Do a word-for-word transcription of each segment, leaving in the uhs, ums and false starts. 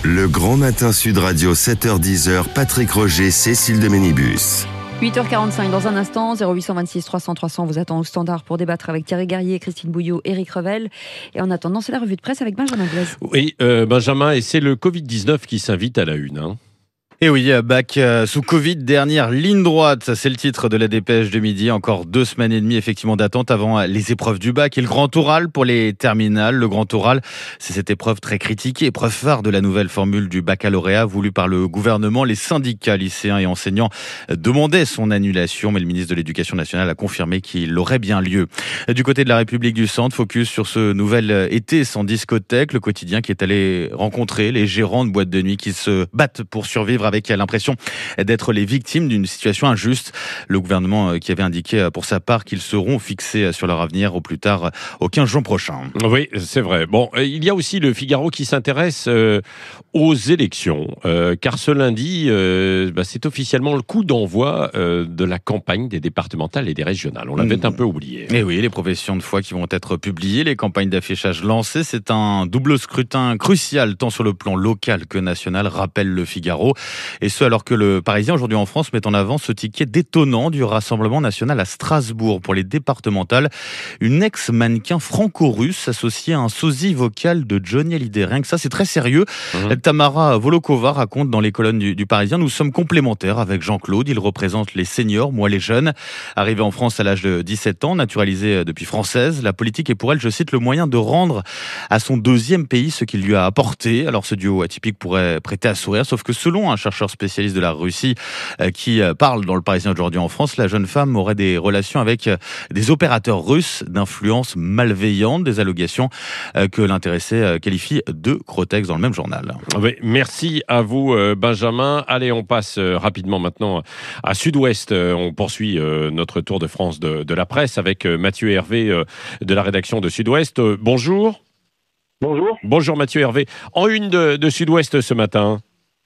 Le Grand Matin Sud Radio, sept heures dix, Patrick Roger, Cécile de Ménibus. huit heures quarante-cinq, dans un instant, zéro huit deux six trois cents trois cents vous attend au standard pour débattre avec Thierry Guerrier, Christine Bouillot, Éric Revel. Et en attendant, c'est la revue de presse avec Benjamin Blaise. Oui, euh, Benjamin, et c'est le covid dix-neuf qui s'invite à la une. Hein. Et oui, bac sous Covid, dernière ligne droite, c'est le titre de la dépêche de midi. Encore deux semaines et demie effectivement d'attente avant les épreuves du bac et le grand oral pour les terminales. Le grand oral, c'est cette épreuve très critiquée, épreuve phare de la nouvelle formule du baccalauréat voulue par le gouvernement. Les syndicats lycéens et enseignants demandaient son annulation, mais le ministre de l'Éducation nationale a confirmé qu'il aurait bien lieu. Du côté de la République du Centre, focus sur ce nouvel été sans discothèque, le quotidien qui est allé rencontrer les gérants de boîtes de nuit qui se battent pour survivre avec l'impression d'être les victimes d'une situation injuste. Le gouvernement qui avait indiqué pour sa part qu'ils seront fixés sur leur avenir au plus tard au quinze juin prochain. Oui, c'est vrai. Bon, il y a aussi le Figaro qui s'intéresse euh, aux élections, euh, car ce lundi, euh, bah, c'est officiellement le coup d'envoi euh, de la campagne des départementales et des régionales. On l'avait mmh. un peu oublié. Et oui, les professions de foi qui vont être publiées, les campagnes d'affichage lancées, c'est un double scrutin crucial tant sur le plan local que national, rappelle le Figaro. Et ce, alors que le Parisien, aujourd'hui en France, met en avant ce ticket détonnant du Rassemblement national à Strasbourg pour les départementales. Une ex-mannequin franco-russe associée à un sosie vocal de Johnny Hallyday. Rien que ça, c'est très sérieux. Mmh. Tamara Volokova raconte dans les colonnes du, du Parisien « Nous sommes complémentaires avec Jean-Claude. Il représente les seniors, moi les jeunes. » Arrivée en France à l'âge de dix-sept ans, naturalisée depuis française, la politique est pour elle, je cite, le moyen de rendre à son deuxième pays ce qu'il lui a apporté. Alors ce duo atypique pourrait prêter à sourire, sauf que selon un chercheur spécialiste de la Russie euh, qui euh, parle dans le Parisien aujourd'hui en France, la jeune femme aurait des relations avec euh, des opérateurs russes d'influence malveillante, des allégations euh, que l'intéressé euh, qualifie de grotesques dans le même journal. Oui, merci à vous euh, Benjamin. Allez, on passe euh, rapidement maintenant à Sud-Ouest. Euh, on poursuit euh, notre tour de France de, de la presse avec euh, Mathieu Hervé euh, de la rédaction de Sud-Ouest. Euh, bonjour. Bonjour. Bonjour Mathieu Hervé. En une de, de Sud-Ouest ce matin.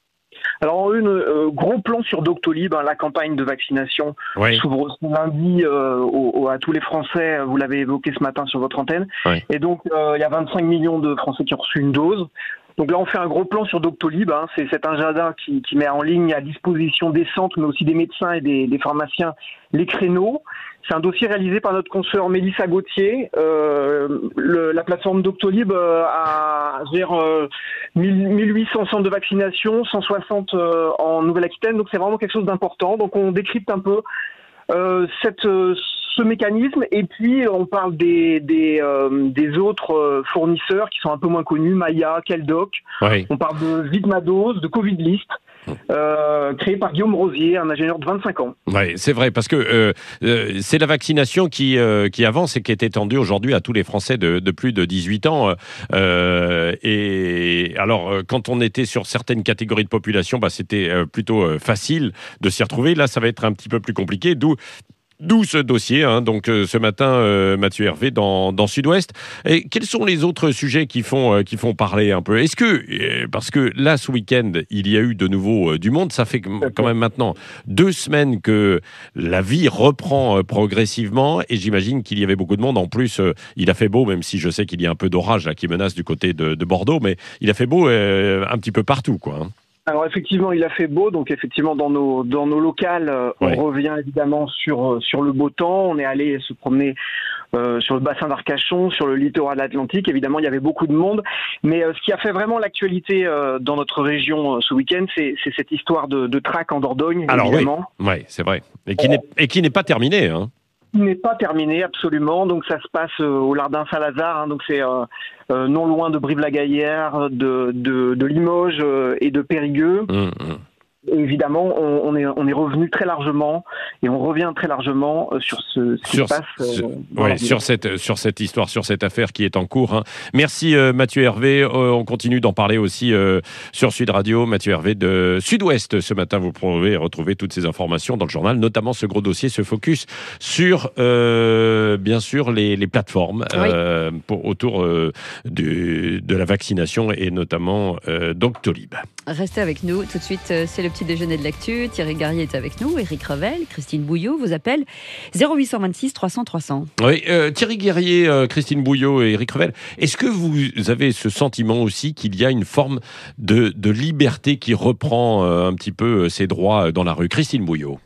Alors en une, euh, gros plan sur Doctolib, hein, la campagne de vaccination oui. s'ouvre ce lundi euh, au, au, à tous les Français, vous l'avez évoqué ce matin sur votre antenne, oui. et donc euh, il y a vingt-cinq millions de Français qui ont reçu une dose. Donc là on fait un gros plan sur Doctolib, hein, c'est, c'est un jardin qui, qui met en ligne à disposition des centres, mais aussi des médecins et des, des pharmaciens les créneaux. C'est un dossier réalisé par notre consoeur Mélissa Gauthier. Euh, le, la plateforme Doctolib euh, a, gère euh, mille huit cents centres de vaccination, cent soixante euh, en Nouvelle-Aquitaine. Donc c'est vraiment quelque chose d'important. Donc on décrypte un peu euh, cette, euh, ce mécanisme. Et puis on parle des, des, euh, des autres euh, fournisseurs qui sont un peu moins connus, Maya, Keldoc. Oui. On parle de Vidmados, de Covidlist. Euh, créé par Guillaume Rosier, un ingénieur de vingt-cinq ans. Oui, c'est vrai, parce que euh, euh, c'est la vaccination qui, euh, qui avance et qui est étendue aujourd'hui à tous les Français de, de plus de dix-huit ans. Euh, et alors, quand on était sur certaines catégories de population, bah, c'était euh, plutôt euh, facile de s'y retrouver. Là, ça va être un petit peu plus compliqué, d'où... D'où ce dossier, hein, donc euh, ce matin, euh, Mathieu Hervé dans, dans Sud-Ouest. Et quels sont les autres sujets qui font, euh, qui font parler un peu ? Est-ce que, euh, parce que là, ce week-end, il y a eu de nouveau euh, du monde, ça fait quand même maintenant deux semaines que la vie reprend euh, progressivement, et j'imagine qu'il y avait beaucoup de monde. En plus, euh, il a fait beau, même si je sais qu'il y a un peu d'orage là, qui menace du côté de, de Bordeaux, mais il a fait beau euh, un petit peu partout, quoi. Hein. Alors effectivement, il a fait beau, donc effectivement dans nos dans nos locales, euh, ouais. on revient évidemment sur sur le beau temps. On est allé se promener euh, sur le bassin d'Arcachon, sur le littoral atlantique. Évidemment, il y avait beaucoup de monde, mais euh, ce qui a fait vraiment l'actualité euh, dans notre région euh, ce week-end, c'est c'est cette histoire de, de traque en Dordogne. Alors évidemment. oui, ouais, c'est vrai, et qui euh, n'est et qui n'est pas terminée, hein. N'est pas terminé absolument, donc ça se passe euh, au Lardin Saint-Lazare, hein, donc c'est euh, euh, non loin de Brive-la-Gaillière, de, de, de Limoges euh, et de Périgueux. Mmh, mmh. Et évidemment, on, on, est, on est revenu très largement et on revient très largement euh, sur ce, ce qui sur, se passe. Euh, sur, ouais, sur, cette, sur cette histoire, sur cette affaire qui est en cours. Hein. Merci euh, Mathieu Hervé. Euh, on continue d'en parler aussi euh, sur Sud Radio. Mathieu Hervé de Sud-Ouest. Ce matin, vous pouvez retrouver toutes ces informations dans le journal, notamment ce gros dossier, ce focus sur, euh, bien sûr, les, les plateformes euh, oui. pour, autour euh, du, de la vaccination et notamment euh, Doctolib. Restez avec nous. Tout de suite, c'est le petit déjeuner de l'actu. Thierry Garrier est avec nous, Éric Revel, Christine Bouillot vous appelle zéro huit cent vingt-six trois cents trois cents. Oui, euh, Thierry Garrier, euh, Christine Bouillot et Éric Revel, est-ce que vous avez ce sentiment aussi qu'il y a une forme de, de liberté qui reprend euh, un petit peu ses droits dans la rue? Christine Bouillot.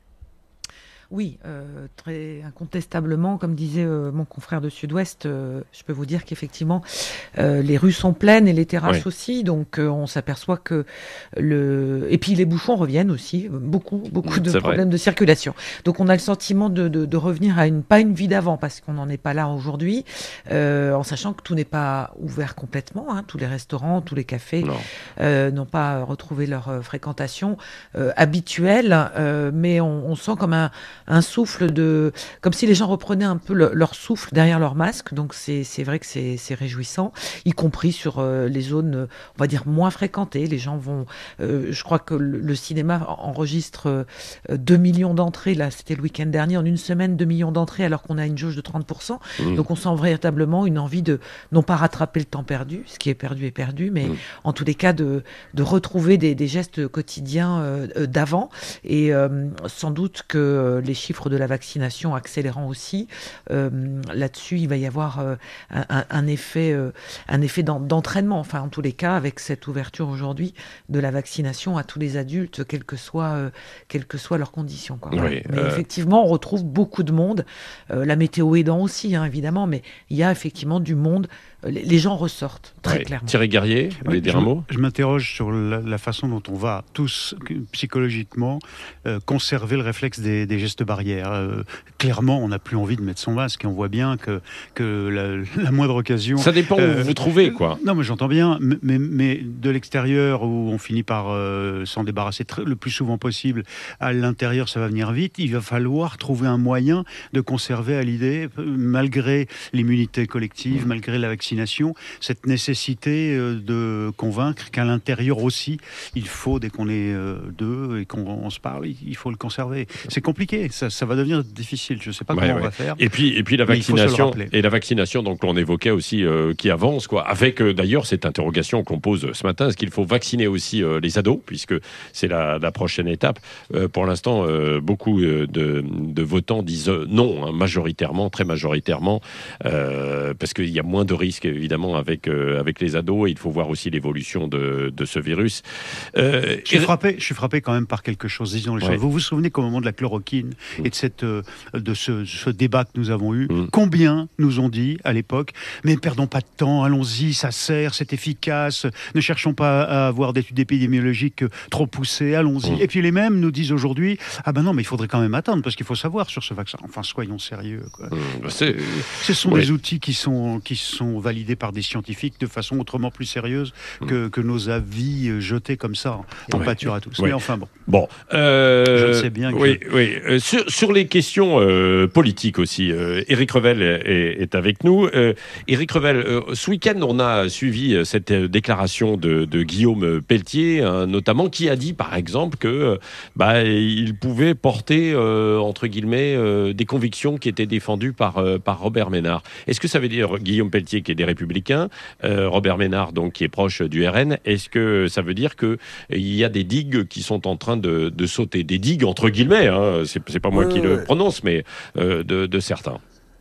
Oui, euh, très incontestablement, comme disait euh, mon confrère de Sud-Ouest, euh, je peux vous dire qu'effectivement, euh, les rues sont pleines et les terrasses oui. aussi, donc euh, on s'aperçoit que le... Et puis les bouchons reviennent aussi, beaucoup, beaucoup de C'est problèmes vrai. de circulation. Donc on a le sentiment de, de, de revenir à une, pas une vie d'avant, parce qu'on n'en est pas là aujourd'hui, euh, en sachant que tout n'est pas ouvert complètement, hein, tous les restaurants, tous les cafés euh, n'ont pas retrouvé leur euh, fréquentation euh, habituelle, euh, mais on, on sent comme un un souffle de, comme si les gens reprenaient un peu le, leur souffle derrière leur masque. Donc c'est c'est vrai que c'est c'est réjouissant, y compris sur euh, les zones, on va dire moins fréquentées. Les gens vont, euh, je crois que le, le cinéma enregistre euh, deux millions d'entrées. Là, c'était le week-end dernier, en une semaine, deux millions d'entrées, alors qu'on a une jauge de trente pour cent. Mmh. Donc on sent véritablement une envie de non pas rattraper le temps perdu, ce qui est perdu est perdu, mais mmh. en tous les cas de de retrouver des, des gestes quotidiens euh, d'avant. Et euh, sans doute que les chiffres de la vaccination accélérant aussi, euh, là-dessus, il va y avoir euh, un, un effet, euh, un effet d'entraînement, enfin en tous les cas, avec cette ouverture aujourd'hui de la vaccination à tous les adultes, quelles que soient, euh, quelles que soient leurs conditions. Quoi. Oui, mais euh... effectivement, on retrouve beaucoup de monde, euh, la météo aidant aussi, hein, évidemment, mais il y a effectivement du monde. Les gens ressortent, très ouais. clairement. Thierry Garrier, vous voulez dire un mot ? Je m'interroge sur la, la façon dont on va tous, psychologiquement, euh, conserver le réflexe des, des gestes barrières. Euh, clairement, on n'a plus envie de mettre son masque et on voit bien que, que la, la moindre occasion... Ça dépend euh, où vous trouvez, quoi. Non, mais j'entends bien, mais, mais, mais de l'extérieur, où on finit par euh, s'en débarrasser très, le plus souvent possible, à l'intérieur, ça va venir vite. Il va falloir trouver un moyen de conserver à l'idée, malgré l'immunité collective, mmh. malgré la vaccination, cette nécessité de convaincre qu'à l'intérieur aussi, il faut, dès qu'on est deux et qu'on on se parle, il faut le conserver. C'est compliqué, ça, ça va devenir difficile. Je ne sais pas ouais, comment ouais. on va faire. Et puis, et puis la vaccination, et la vaccination, donc l'on évoquait aussi, euh, qui avance, quoi. Avec euh, d'ailleurs cette interrogation qu'on pose ce matin, est-ce qu'il faut vacciner aussi euh, les ados, puisque c'est la, la prochaine étape. Euh, pour l'instant, euh, beaucoup de, de votants disent non, hein, majoritairement, très majoritairement, euh, parce qu'il y a moins de risques évidemment avec, euh, avec les ados, et il faut voir aussi l'évolution de, de ce virus. Euh, je, suis frappé, je suis frappé quand même par quelque chose, disons les choses. Ouais. Vous vous souvenez qu'au moment de la chloroquine mmh. et de, cette, euh, de ce, ce débat que nous avons eu, mmh. combien nous ont dit à l'époque, mais perdons pas de temps, allons-y, ça sert, c'est efficace, ne cherchons pas à avoir d'études épidémiologiques trop poussées, allons-y. Mmh. Et puis les mêmes nous disent aujourd'hui, ah ben non, mais il faudrait quand même attendre, parce qu'il faut savoir sur ce vaccin. Enfin, soyons sérieux. Quoi. Mmh. C'est... Ce sont ouais. des outils qui sont, qui sont validés par des scientifiques de façon autrement plus sérieuse que, que nos avis jetés comme ça en ouais. pâture à tous. Ouais. Mais enfin bon. Bon, euh, je sais bien que... Oui, oui. Euh, sur, sur les questions euh, politiques aussi, euh, Éric Revel est, est avec nous. Euh, Éric Revel, euh, ce week-end, on a suivi cette déclaration de, de Guillaume Pelletier, hein, notamment, qui a dit, par exemple, que bah, il pouvait porter, euh, entre guillemets, euh, des convictions qui étaient défendues par, euh, par Robert Ménard. Est-ce que ça veut dire Guillaume Pelletier qui est des Républicains, euh, Robert Ménard donc qui est proche du R N, est-ce que ça veut dire qu'il y a des digues qui sont en train de, de sauter, des digues entre guillemets, hein, c'est, c'est pas moi ouais, qui ouais. le prononce, mais euh, de, de certains.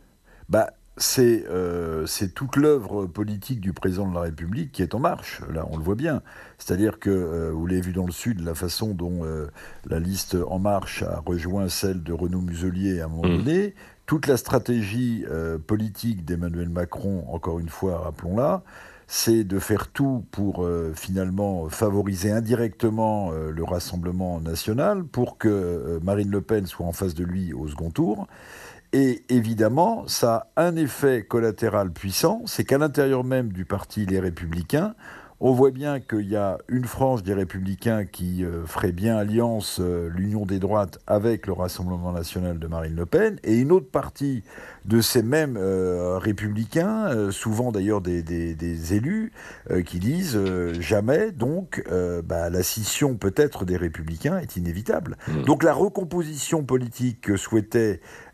Bah c'est euh, c'est toute l'œuvre politique du président de la République qui est en marche. Là, on le voit bien. C'est-à-dire que euh, vous l'avez vu dans le Sud, la façon dont euh, la liste En Marche a rejoint celle de Renaud Muselier à un moment mmh. donné. Toute la stratégie euh, politique d'Emmanuel Macron, encore une fois, rappelons-la, c'est de faire tout pour euh, finalement favoriser indirectement euh, le Rassemblement national pour que euh, Marine Le Pen soit en face de lui au second tour. Et évidemment, ça a un effet collatéral puissant, c'est qu'à l'intérieur même du parti Les Républicains, on voit bien qu'il y a une frange des Républicains qui euh, ferait bien alliance, euh, l'union des droites, avec le Rassemblement national de Marine Le Pen, et une autre partie de ces mêmes euh, Républicains, euh, souvent d'ailleurs des, des, des élus, euh, qui disent euh, jamais, donc, euh, bah, la scission peut-être des Républicains est inévitable. Mmh. Donc la recomposition politique que souhaitait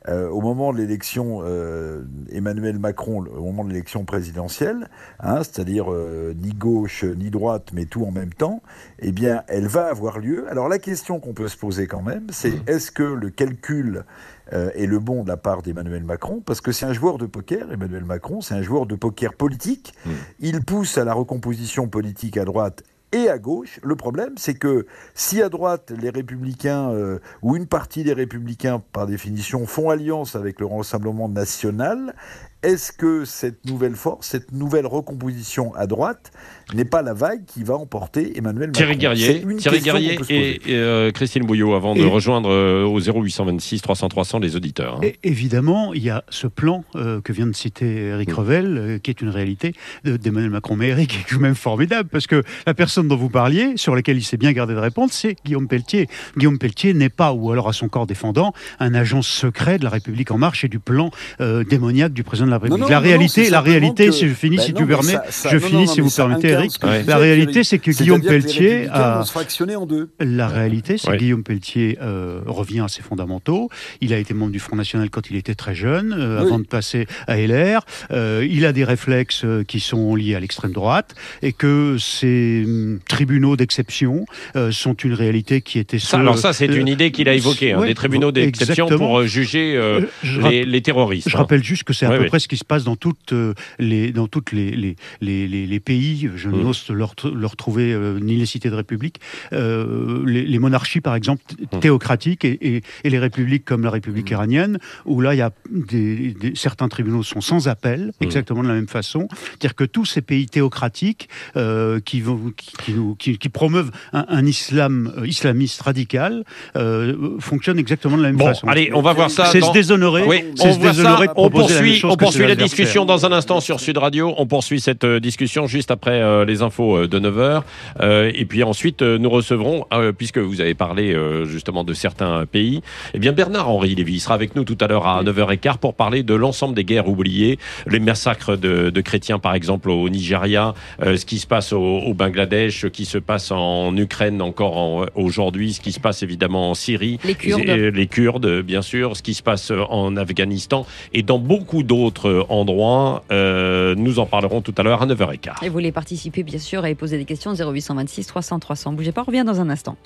euh, au moment de l'élection euh, Emmanuel Macron, au moment de l'élection présidentielle, hein, c'est-à-dire euh, ni gauche ni droite, mais tout en même temps, eh bien, elle va avoir lieu. Alors la question qu'on peut se poser quand même, c'est mmh. est-ce que le calcul euh, est le bon de la part d'Emmanuel Macron? Parce que c'est un joueur de poker, Emmanuel Macron, c'est un joueur de poker politique. Mmh. Il pousse à la recomposition politique à droite et à gauche. Le problème, c'est que si à droite, les Républicains, euh, ou une partie des Républicains, par définition, font alliance avec le Rassemblement national, est-ce que cette nouvelle force, cette nouvelle recomposition à droite n'est pas la vague qui va emporter Emmanuel Macron? Thierry Guerrier, Thierry Guerrier et, et euh, Christine Bouillot, avant et de rejoindre euh, au zéro huit cent vingt-six trois cents trois cents les auditeurs. Hein. Et évidemment, il y a ce plan euh, que vient de citer Éric mmh. Revel, euh, qui est une réalité de, d'Emmanuel Macron. Mais Éric est quand même formidable, parce que la personne dont vous parliez, sur laquelle il s'est bien gardé de répondre, c'est Guillaume Pelletier. Guillaume Pelletier n'est pas, ou alors à son corps défendant, un agent secret de la République En Marche et du plan euh, démoniaque du président de la République. Non, non, la réalité, non, non, la réalité, que... si je finis, ben si non, tu permets, ça, ça, je non, finis, non, si vous permettez, Eric. Ouais. La réalité, c'est que Guillaume Pelletier a. fractionné en deux. La réalité, c'est que Guillaume Pelletier euh, revient à ses fondamentaux. Il a été membre du Front National quand il était très jeune, euh, oui. avant de passer à L R. Euh, il a des réflexes qui sont liés à l'extrême droite et que ces hum, tribunaux d'exception euh, sont une réalité qui était. Ça, alors ça, c'est euh, une idée qu'il a évoquée, hein, ouais, des tribunaux d'exception pour juger euh, les, les terroristes. Je hein. rappelle juste que c'est à ouais, peu ouais. près ce qui se passe dans toutes les dans toutes les les les, les, les pays. Je mmh. n'ose leur, leur trouver euh, ni les cités de république, euh, les, les monarchies par exemple mmh. théocratiques et, et, et les républiques comme la République mmh. iranienne, où là il y a des, des, certains tribunaux sont sans appel, mmh. exactement de la même façon. C'est-à-dire que tous ces pays théocratiques euh, qui, vont, qui, qui, nous, qui, qui promeuvent un, un islam euh, islamiste radical euh, fonctionnent exactement de la même bon, façon. Allez, on va voir ça. C'est dans... se déshonorer. Oui, c'est on se voit déshonorer ça. On poursuit, la, on poursuit la discussion dans un instant sur Sud Radio. On poursuit cette euh, discussion juste après euh, les infos euh, de neuf heures. Euh, et puis ensuite, euh, nous recevrons, euh, puisque vous avez parlé euh, justement de certains pays, eh bien Bernard-Henri Lévy sera avec nous tout à l'heure à neuf heures quinze pour parler de l'ensemble des guerres oubliées, les massacres de, de chrétiens par exemple au Nigeria, euh, ce qui se passe au, au Bangladesh, ce qui se passe en Ukraine encore en, aujourd'hui, ce qui se passe évidemment en Syrie, les Kurdes. Et, les Kurdes bien sûr, ce qui se passe en Afghanistan et dans beaucoup d'autres endroits. Euh, nous en parlerons tout à l'heure à neuf heures quinze. Et vous voulez participer bien sûr et poser des questions zéro huit cent vingt-six trois cents trois cents. Bougez pas, on revient dans un instant.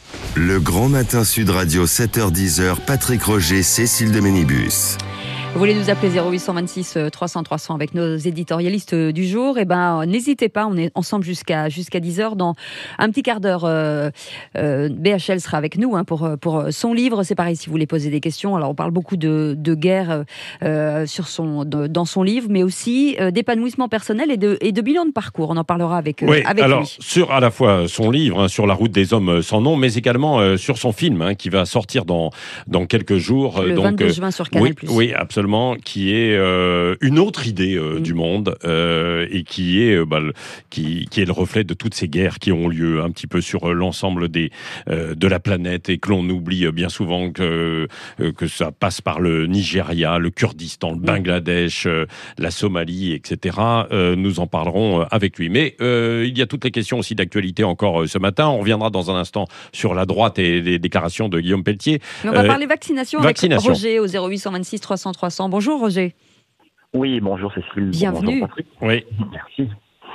Le Grand Matin Sud Radio, sept heures dix, Patrick Roger, Cécile de Ménibus. Vous voulez nous appeler zéro huit cent vingt-six trois cents trois cents avec nos éditorialistes du jour? Eh ben, n'hésitez pas, on est ensemble jusqu'à jusqu'à dix heures. Dans un petit quart d'heure, euh, euh, B H L sera avec nous hein, pour pour son livre. C'est pareil si vous voulez poser des questions. Alors on parle beaucoup de de guerre euh, sur son de, dans son livre, mais aussi euh, d'épanouissement personnel et de et de bilan de parcours. On en parlera avec oui, euh, avec alors, lui. Sur à la fois son livre hein, sur la route des hommes sans nom, mais également euh, sur son film hein, qui va sortir dans dans quelques jours. Le donc, vingt-deux juin sur Canal+. Oui, oui, absolument. Qui est euh, une autre idée euh, mmh. du monde euh, et qui est, euh, bah, le, qui, qui est le reflet de toutes ces guerres qui ont lieu un petit peu sur euh, l'ensemble des, euh, de la planète et que l'on oublie euh, bien souvent que, euh, que ça passe par le Nigeria, le Kurdistan, le mmh. Bangladesh, euh, la Somalie, et cetera. Euh, nous en parlerons euh, avec lui. Mais euh, il y a toutes les questions aussi d'actualité encore euh, ce matin. On reviendra dans un instant sur la droite et les déclarations de Guillaume Pelletier. Mais on va euh, parler vaccination, vaccination avec Roger au zéro huit cent vingt-six trois cents trois cents. Bonjour Roger. Oui, bonjour Cécile. Bienvenue. Bonjour Patrick. Oui. Merci.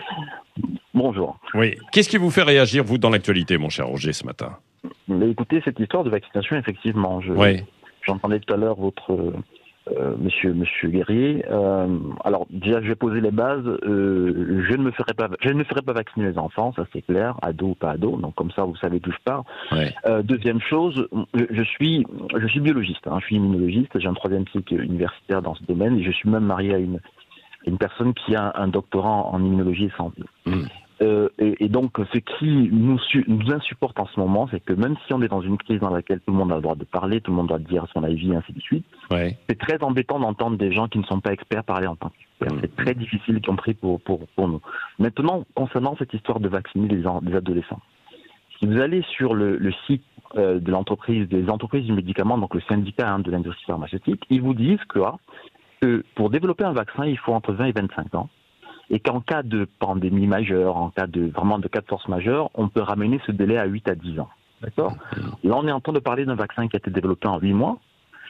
Bonjour. Oui. Qu'est-ce qui vous fait réagir, vous, dans l'actualité, mon cher Roger, ce matin? Mais écoutez, cette histoire de vaccination, effectivement, je, oui. j'entendais tout à l'heure votre euh, monsieur, monsieur Guerrier. Euh, alors, déjà, je vais poser les bases. Euh, je ne me ferai pas, je ne me ferai pas vacciner les enfants, ça c'est clair, ado ou pas ado. Donc comme ça, vous savez d'où je pars. Oui. Euh, deuxième chose, je, je suis, je suis biologiste. Hein, je suis immunologiste. J'ai un troisième cycle universitaire dans ce domaine et je suis même marié à une, une personne qui a un doctorat en immunologie et santé. Mmh. Euh, et, et donc, ce qui nous, nous insupporte en ce moment, c'est que même si on est dans une crise dans laquelle tout le monde a le droit de parler, tout le monde doit dire son avis, et ainsi de suite, ouais. c'est très embêtant d'entendre des gens qui ne sont pas experts parler en tant qu'experts. Mmh. C'est très difficile, y compris pour, pour, pour nous. Maintenant, concernant cette histoire de vacciner les, les adolescents, si vous allez sur le, le site euh, de l'entreprise, des entreprises du médicament, donc le syndicat hein, de l'industrie pharmaceutique, ils vous disent que, ah, que pour développer un vaccin, il faut entre vingt et vingt-cinq ans. Et qu'en cas de pandémie majeure, en cas de vraiment de cas de force majeure, on peut ramener ce délai à huit à dix ans. D'accord ? Là, on est en train de parler d'un vaccin qui a été développé en huit mois.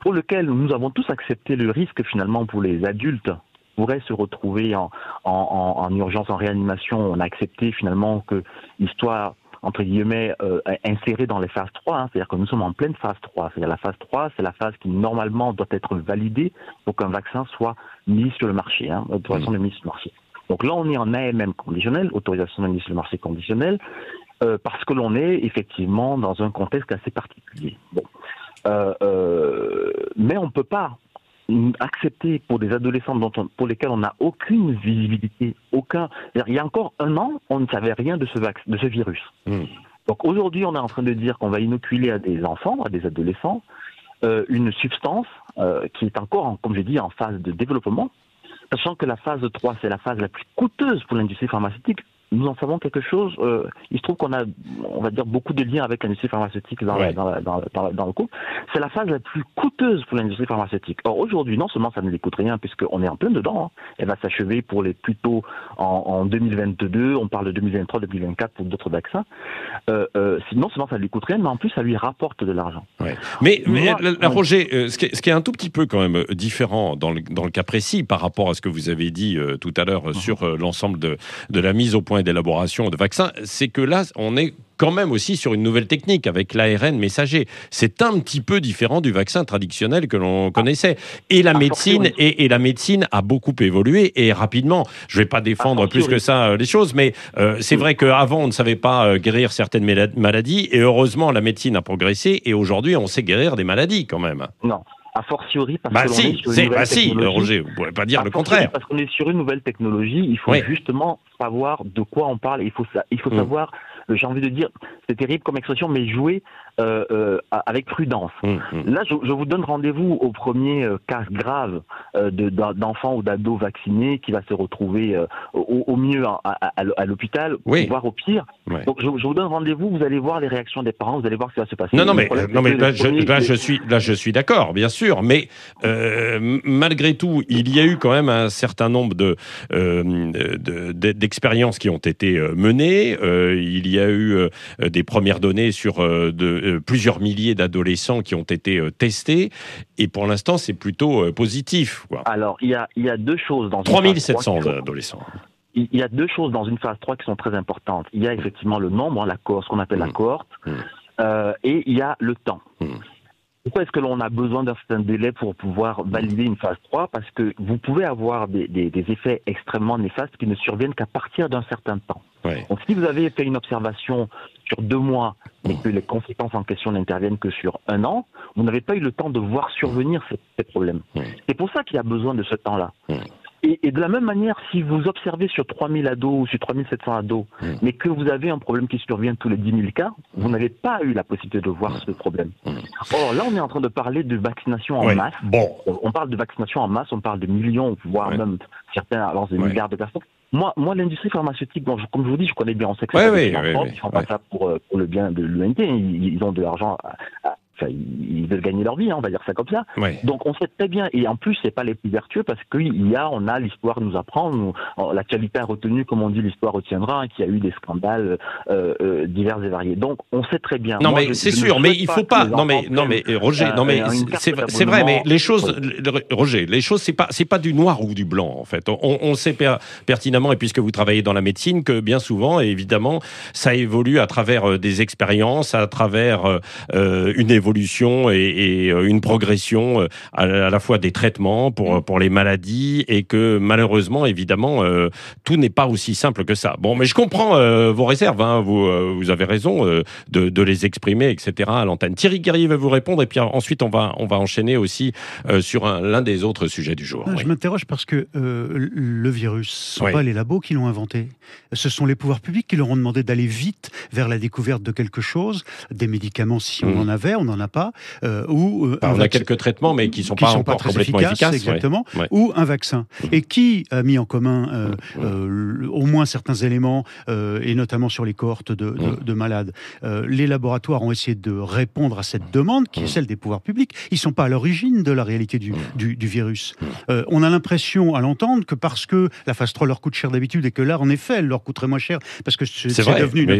pour lequel nous avons tous accepté le risque finalement pour les adultes pourraient se retrouver en, en, en, en urgence, en réanimation. On a accepté finalement que l'histoire, entre guillemets, euh, insérée dans les phases trois, hein, c'est-à-dire que nous sommes en pleine phase trois. C'est-à-dire la phase trois, c'est la phase qui normalement doit être validée pour qu'un vaccin soit mis sur le marché, hein, autorisation de mise sur le marché. Donc là, on est en A M M conditionnel, autorisation de mise sur le marché conditionnel, euh, parce que l'on est effectivement dans un contexte assez particulier. Bon. Euh, euh, mais on ne peut pas accepter pour des adolescents dont on, pour lesquels on n'a aucune visibilité, aucun. Il y a encore un an, on ne savait rien de ce, vac- de ce virus. Mmh. Donc aujourd'hui, on est en train de dire qu'on va inoculer à des enfants, à des adolescents, euh, une substance euh, qui est encore, en, comme je dis, en phase de développement, sachant que la phase trois, c'est la phase la plus coûteuse pour l'industrie pharmaceutique. Nous en savons quelque chose. Euh, il se trouve qu'on a, on va dire, beaucoup de liens avec l'industrie pharmaceutique dans, ouais. la, dans, la, dans, dans, dans le couple. C'est la phase la plus coûteuse pour l'industrie pharmaceutique. Or, aujourd'hui, non seulement ça ne lui coûte rien, puisqu'on est en plein dedans, hein. Elle va s'achever pour les plutôt en, en deux mille vingt-deux, on parle de deux mille vingt-trois, deux mille vingt-quatre pour d'autres vaccins. Euh, euh, non seulement ça ne lui coûte rien, mais en plus, ça lui rapporte de l'argent. Ouais. Mais, mais Moi, la, la, ouais. Roger, euh, ce, qui est, ce qui est un tout petit peu quand même différent dans le, dans le cas précis par rapport à ce que vous avez dit euh, tout à l'heure euh, uh-huh. sur euh, l'ensemble de, de la mise au point et d'élaboration de vaccin, c'est que là, on est quand même aussi sur une nouvelle technique avec l'A R N messager. C'est un petit peu différent du vaccin traditionnel que l'on connaissait. Et la médecine, et, et la médecine a beaucoup évolué et rapidement. Je ne vais pas défendre plus que ça euh, les choses, mais euh, c'est vrai qu'avant, on ne savait pas euh, guérir certaines maladies et heureusement, la médecine a progressé et aujourd'hui, on sait guérir des maladies quand même. Non. A fortiori, parce bah que si, l'on est sur une c'est, nouvelle bah si, technologie. Roger, vous ne pouvez pas dire a le contraire. Parce qu'on est sur une nouvelle technologie, il faut oui. justement savoir de quoi on parle. Il faut, il faut mmh. savoir, j'ai envie de dire, c'est terrible comme expression, mais jouer euh, euh, avec prudence. Mmh. Là, je, je vous donne rendez-vous au premier euh, cas grave euh, de, d'enfants ou d'ados vaccinés qui va se retrouver euh, au, au mieux à, à, à l'hôpital, oui. voire au pire. Ouais. Donc, je, je vous donne rendez-vous, vous allez voir les réactions des parents, vous allez voir ce qui va se passer. Non, non, mais, euh, non, mais là, je, premiers... là, je suis, là, je suis d'accord, bien sûr, mais euh, malgré tout, il y a eu quand même un certain nombre de, euh, de, de, d'expériences qui ont été menées. Euh, il y a eu euh, des premières données sur euh, de, euh, plusieurs milliers d'adolescents qui ont été euh, testés, et pour l'instant, c'est plutôt euh, positif. Quoi. Alors, il y a, il y a deux choses dans trois mille sept cents adolescents. Il y a deux choses dans une phase trois qui sont très importantes. Il y a effectivement le nombre, hein, la cohorte, ce qu'on appelle mmh. la cohorte, mmh. euh, et il y a le temps. Mmh. Pourquoi est-ce que l'on a besoin d'un certain délai pour pouvoir valider une phase trois ? Parce que vous pouvez avoir des, des, des effets extrêmement néfastes qui ne surviennent qu'à partir d'un certain temps. Ouais. Donc si vous avez fait une observation sur deux mois et que les conséquences en question n'interviennent que sur un an, vous n'avez pas eu le temps de voir survenir ces, ces problèmes. Ouais. C'est pour ça qu'il y a besoin de ce temps-là. Ouais. Et, et de la même manière, si vous observez sur trois mille ados ou sur trois mille sept cents ados, mmh. mais que vous avez un problème qui survient tous les dix mille cas, vous n'avez pas eu la possibilité de voir mmh. ce problème. Mmh. Or là, on est en train de parler de vaccination en ouais. masse. Bon. On parle de vaccination en masse, on parle de millions, voire ouais. même certains avancent de ouais. milliards de personnes. Moi, moi, l'industrie pharmaceutique, bon, je, comme je vous dis, je connais bien, on sait que ouais, c'est ouais, en ouais, France, ouais, ils font ouais. pas ça pour, pour le bien de l'U N T, ils, ils ont de l'argent à, à Enfin, ils veulent gagner leur vie, hein, on va dire ça comme ça. Ouais. Donc on sait très bien, et en plus c'est pas les plus vertueux parce qu'il y a, on a l'histoire nous apprend, nous, l'actualité a retenu, comme on dit, l'histoire retiendra, hein, qu'il y a eu des scandales euh, euh, divers et variés. Donc on sait très bien. Non Moi, mais je, c'est je sûr, mais il faut pas. Non mais non mais Roger, euh, non mais c'est, c'est vrai, mais les choses, ouais. Roger, les choses c'est pas c'est pas du noir ou du blanc en fait. On, on sait per, pertinemment, et puisque vous travaillez dans la médecine, que bien souvent, évidemment, ça évolue à travers des expériences, à travers euh, une évolution et, et une progression à la fois des traitements pour pour les maladies, et que malheureusement, évidemment, euh, tout n'est pas aussi simple que ça. Bon, mais je comprends euh, vos réserves, hein, vous euh, vous avez raison euh, de de les exprimer, et cetera à l'antenne. Thierry Guerrier va vous répondre, et puis ensuite on va on va enchaîner aussi euh, sur un, l'un des autres sujets du jour. Je oui. m'interroge parce que euh, le virus, ce ne sont oui. pas les labos qui l'ont inventé. Ce sont les pouvoirs publics qui leur ont demandé d'aller vite vers la découverte de quelque chose, des médicaments si on mmh. en avait, on n'en a pas, euh, ou euh, enfin, on a quelques traitements mais qui ne sont qui pas sont encore pas complètement efficaces, efficaces, exactement, ouais. Ouais. ou un vaccin. Mmh. Et qui a mis en commun euh, mmh. euh, au moins certains éléments, euh, et notamment sur les cohortes de, de, mmh. de malades. Euh, les laboratoires ont essayé de répondre à cette demande, qui mmh. est celle des pouvoirs publics. Ils ne sont pas à l'origine de la réalité du, mmh. du, du virus. Mmh. Euh, on a l'impression, à l'entendre, que parce que la phase trois leur coûte cher d'habitude, et que là, en effet, elle leur coûterait moins cher, parce que c'est, c'est, c'est devenu une mais, obligation, oui.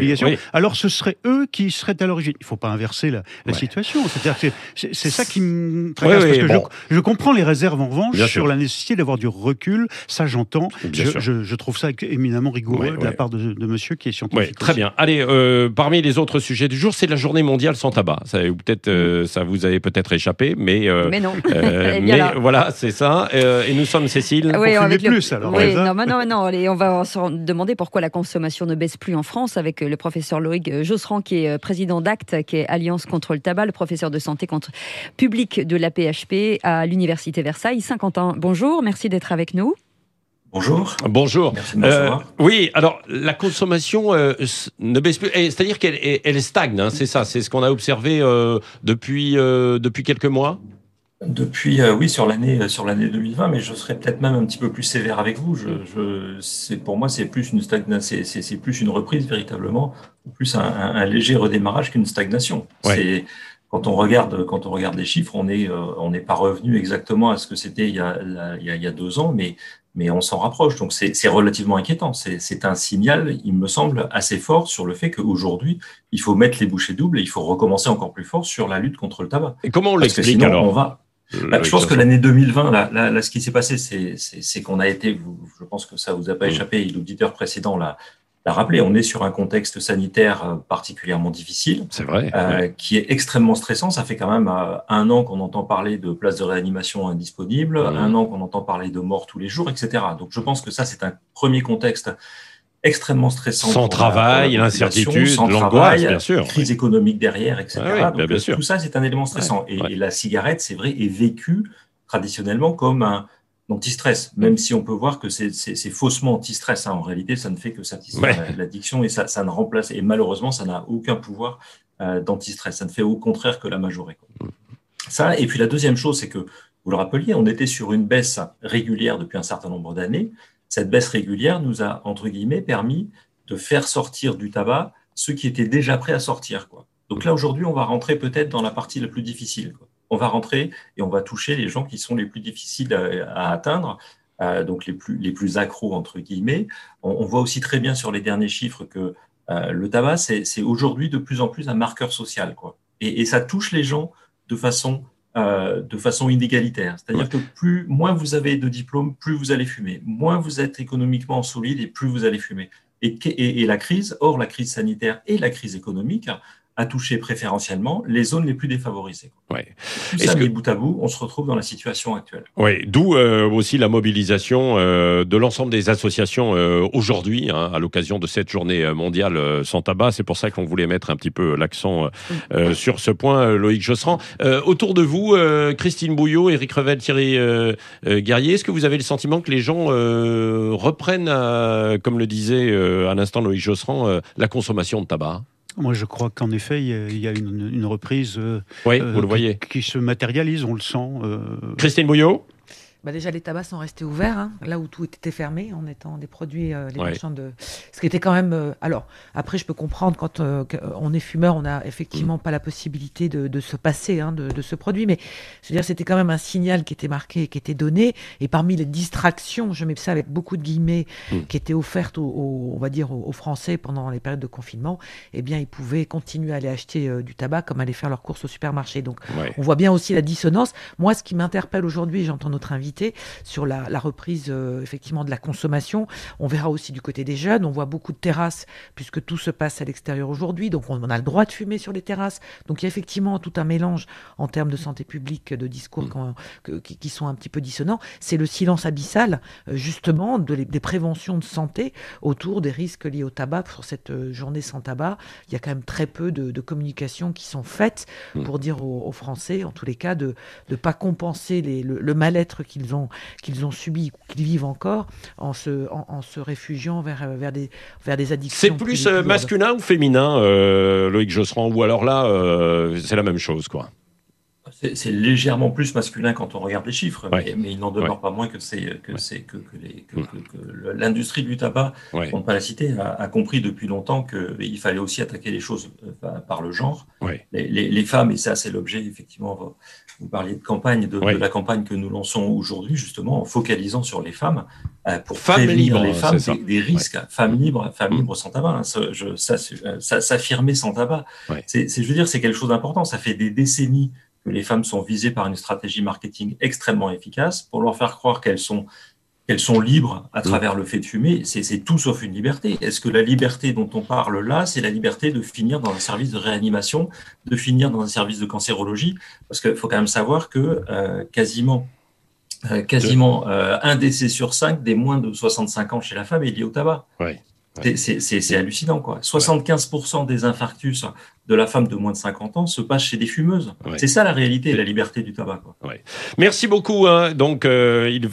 alors ce serait eux qui seraient à l'origine. Il ne faut pas inverser la, la ouais. situation. C'est-à-dire que c'est, c'est, c'est ça qui me tracasse, oui, oui, parce que bon. je, je comprends les réserves en revanche bien sur sûr. La nécessité d'avoir du recul. Ça, j'entends. Je, je, je trouve ça éminemment rigoureux ouais, de ouais. la part de, de monsieur qui est scientifique. Ouais, très bien. Allez, euh, parmi les autres sujets du jour, c'est la journée mondiale sans tabac. Ça, peut-être, euh, ça vous avait peut-être échappé, mais euh, mais non. Euh, mais là. Voilà, c'est ça. Euh, et nous sommes Cécile. Oui, on avec fumer le... plus alors. Oui, non, non, non, non. Allez, on va se demander pourquoi la consommation ne baisse plus en France avec le professeur Loïc Josserand, qui est président d'Acte, qui est Alliance contre le tabac, le professeur de santé contre public de l'A P H P à l'Université Versailles-Saint-Quentin. Bonjour, merci d'être avec nous. Bonjour. Bonjour. Merci de me recevoir. Euh, oui, alors la consommation euh, ne baisse plus, c'est-à-dire qu'elle elle stagne, hein, c'est ça, c'est ce qu'on a observé euh, depuis, euh, depuis quelques mois. Depuis, euh, oui, sur l'année, sur l'année deux mille vingt, mais je serais peut-être même un petit peu plus sévère avec vous. Je, je, c'est, pour moi, c'est plus une stagnation, c'est, c'est, c'est plus une reprise véritablement, plus un, un, un léger redémarrage qu'une stagnation. Ouais. C'est, quand on regarde, quand on regarde les chiffres, on est, euh, on n'est pas revenu exactement à ce que c'était il y a, il y a, il y a deux ans, mais mais on s'en rapproche. Donc c'est, c'est relativement inquiétant. C'est, c'est un signal, il me semble, assez fort sur le fait qu'aujourd'hui, il faut mettre les bouchées doubles et il faut recommencer encore plus fort sur la lutte contre le tabac. Et comment on Parce l'explique que sinon, alors on va... Bah, je pense que l'année deux mille vingt, là, là, là, ce qui s'est passé, c'est, c'est, c'est qu'on a été, je pense que ça vous a pas échappé, et l'auditeur précédent l'a, l'a rappelé, on est sur un contexte sanitaire particulièrement difficile. C'est vrai. Euh, ouais. Qui est extrêmement stressant. Ça fait quand même euh, un an qu'on entend parler de places de réanimation indisponibles, mmh. un an qu'on entend parler de morts tous les jours, et cetera. Donc je pense que ça, c'est un premier contexte extrêmement stressant. Sans travail, l'incertitude, sans l'angoisse, travail, bien sûr. Crise oui. économique derrière, et cetera. Ah oui, Donc bien sûr. tout ça, c'est un élément stressant. Ouais, et, ouais. et la cigarette, c'est vrai, est vécue traditionnellement comme un anti-stress, même si on peut voir que c'est, c'est, c'est faussement anti-stress. Hein. En réalité, ça ne fait que satisfaire ouais. l'addiction et ça, ça ne remplace, et malheureusement, ça n'a aucun pouvoir euh, d'anti-stress. Ça ne fait au contraire que la majorer. Quoi. Ça, et puis la deuxième chose, c'est que, vous le rappeliez, on était sur une baisse régulière depuis un certain nombre d'années. Cette baisse régulière nous a, entre guillemets, permis de faire sortir du tabac ceux qui étaient déjà prêts à sortir. Quoi. Donc là, aujourd'hui, on va rentrer peut-être dans la partie la plus difficile. Quoi. On va rentrer et on va toucher les gens qui sont les plus difficiles à, à atteindre, euh, donc les plus, les plus accros, entre guillemets. On, on voit aussi très bien sur les derniers chiffres que euh, le tabac, c'est, c'est aujourd'hui de plus en plus un marqueur social. Quoi. Et, et ça touche les gens de façon... Euh, de façon inégalitaire. C'est-à-dire que plus, moins vous avez de diplômes, plus vous allez fumer. Moins vous êtes économiquement solide et plus vous allez fumer. Et, et, et la crise, or la crise sanitaire et la crise économique, a touché préférentiellement les zones les plus défavorisées. Ouais. Tout ça, mis que... bout à bout, on se retrouve dans la situation actuelle. Oui, d'où euh, aussi la mobilisation euh, de l'ensemble des associations euh, aujourd'hui, hein, à l'occasion de cette journée mondiale euh, sans tabac. C'est pour ça qu'on voulait mettre un petit peu l'accent euh, sur ce point, euh, Loïc Josserand. Euh, autour de vous, euh, Christine Bouillot, Éric Revel, Thierry euh, euh, Guerrier, est-ce que vous avez le sentiment que les gens euh, reprennent, à, comme le disait euh, à l'instant Loïc Josserand, euh, la consommation de tabac ? Moi, je crois qu'en effet, il y a une, une reprise euh, oui, vous le voyez. Qui, qui se matérialise, on le sent. Euh... Christine Bouillot ? Bah déjà, les tabacs sont restés ouverts, hein, là où tout était fermé, en étant des produits, euh, les ouais. marchands de... Ce qui était quand même... Euh... Alors, après, je peux comprendre, quand euh, on est fumeur, on n'a effectivement mmh. pas la possibilité de, de se passer hein, de, de ce produit, mais je veux dire, c'était quand même un signal qui était marqué, qui était donné, et parmi les distractions, je mets ça avec beaucoup de guillemets, mmh. qui étaient offertes, aux, aux, on va dire, aux, aux Français pendant les périodes de confinement, eh bien, ils pouvaient continuer à aller acheter euh, du tabac comme aller faire leurs courses au supermarché. Donc, ouais. on voit bien aussi la dissonance. Moi, ce qui m'interpelle aujourd'hui, j'entends notre invité, sur la, la reprise euh, effectivement de la consommation. On verra aussi du côté des jeunes, on voit beaucoup de terrasses puisque tout se passe à l'extérieur aujourd'hui, donc on, on a le droit de fumer sur les terrasses. Donc il y a effectivement tout un mélange en termes de santé publique, de discours mmh. que, qui, qui sont un petit peu dissonants. C'est le silence abyssal justement de les, des préventions de santé autour des risques liés au tabac. Pour cette euh, journée sans tabac, il y a quand même très peu de, de communications qui sont faites mmh. pour dire aux, aux Français, en tous les cas, de ne pas compenser les, le, le mal-être qu'ils Qu'ils ont, qu'ils ont subi, qu'ils vivent encore, en se, en, en se réfugiant vers, vers, des, vers des addictions. C'est plus, plus euh, masculin ou féminin, euh, Loïc Josserand, ou alors là, euh, c'est la même chose, quoi. C'est, c'est légèrement plus masculin quand on regarde les chiffres, ouais. mais, mais il n'en demeure ouais. pas moins que, c'est, que, ouais. c'est, que, que, les, que, que, que l'industrie du tabac, ouais. pour ne pas la citer, a, a compris depuis longtemps qu'il fallait aussi attaquer les choses par le genre. Ouais. Les, les, les femmes, et ça c'est l'objet, effectivement, vous parliez de campagne, de, ouais. de la campagne que nous lançons aujourd'hui, justement, en focalisant sur les femmes, euh, pour femmes prévenir libres, les femmes des, des risques. Ouais. Femmes libres, femmes libres sans tabac, hein, ça, je, ça, ça, s'affirmer sans tabac, ouais. c'est, c'est, je veux dire, c'est quelque chose d'important. Ça fait des décennies que les femmes sont visées par une stratégie marketing extrêmement efficace pour leur faire croire qu'elles sont, qu'elles sont libres à travers mmh. le fait de fumer. C'est, c'est tout sauf une liberté. Est-ce que la liberté dont on parle là, c'est la liberté de finir dans un service de réanimation, de finir dans un service de cancérologie? Parce qu'il faut quand même savoir que euh, quasiment, euh, quasiment euh, un décès sur cinq des moins de soixante-cinq ans chez la femme est lié au tabac. Ouais. C'est, c'est, c'est, c'est hallucinant, quoi. soixante-quinze pour cent des infarctus de la femme de moins de cinquante ans se passent chez des fumeuses. Ouais. C'est ça la réalité, la liberté du tabac, quoi. Ouais. Merci beaucoup. Hein. Donc, euh, il,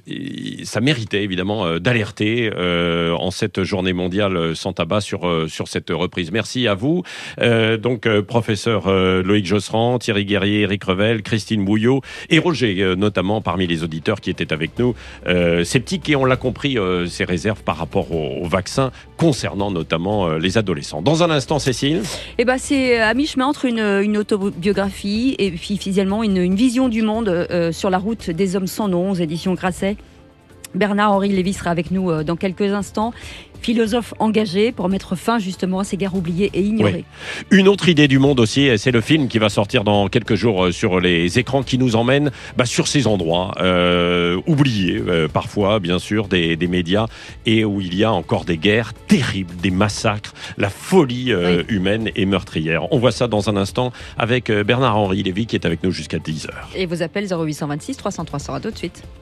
il, ça méritait évidemment euh, d'alerter euh, en cette journée mondiale sans tabac sur euh, sur cette reprise. Merci à vous. Euh, donc, euh, professeur euh, Loïc Josserand, Thierry Guerrier, Éric Revel, Christine Bouillot et Roger, euh, notamment parmi les auditeurs qui étaient avec nous, euh, sceptiques et on l'a compris, euh, ces réserves par rapport au, au vaccin concernant notamment euh, les adolescents. Dans un instant, Cécile. Eh ben, c'est à mi-chemin entre une, une autobiographie et puis finalement une, une vision du monde euh, sur la route des hommes sans nom, aux éditions Grasset. Bernard-Henri Lévy sera avec nous euh, dans quelques instants. Philosophe engagé pour mettre fin justement à ces guerres oubliées et ignorées. Oui. Une autre idée du monde aussi, c'est le film qui va sortir dans quelques jours sur les écrans qui nous emmène bah, sur ces endroits euh, oubliés euh, parfois bien sûr des, des médias et où il y a encore des guerres terribles, des massacres, la folie euh, oui. humaine et meurtrière. On voit ça dans un instant avec Bernard-Henri Lévy qui est avec nous jusqu'à dix heures. Et vos appels zéro huit cent vingt-six trois cents trois cents, à tout de suite.